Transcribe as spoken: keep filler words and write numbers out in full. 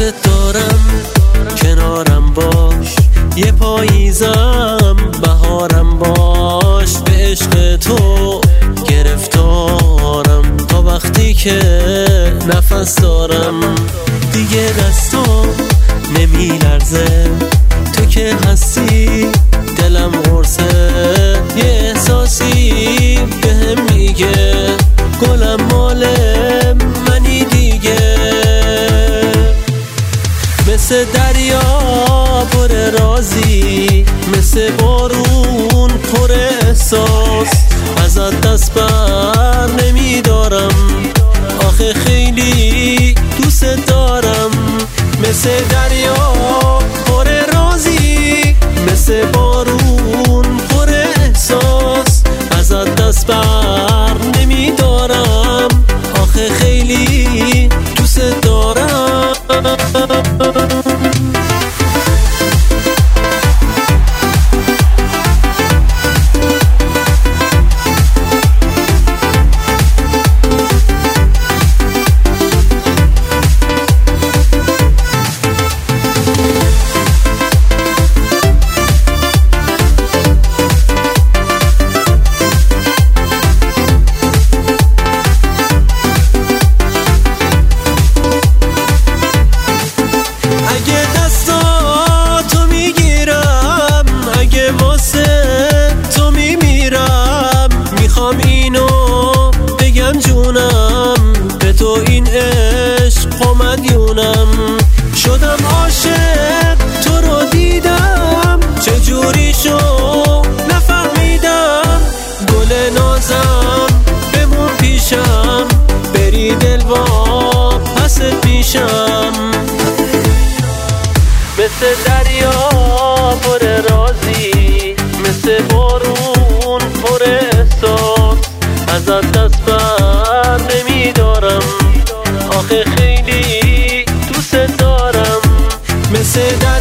دوست دارم کنارم باش، یه پاییزم بهارم باش. به عشق تو گرفتارم تا وقتی که نفس دارم. دیگه دستام نمی لرزه، تو که هستی دلم قرصه. یه احساسی بهم میگه گلم مال منی دیگه. مثل دریا پر رازی، مثل بارون پر احساس. ازت دست بر نمیدارم، آخه خیلی دوست دارم. مثل دریا پر رازی، مثل بارون پر احساس. ازت دست بر نمیدارم، آخه خیلی دوست دارم. به تو این عشق مدیونم. شدم عاشق، تو رو دیدم، چجوری شو نفهمیدم. گل نازم بمون پیشم، بری دل وا پست پیشم. مثل دریا پر رازی، مثل بارون پر احساس. ازت دست بر نمیدارم، آخه خیلی دوست دارم. مثل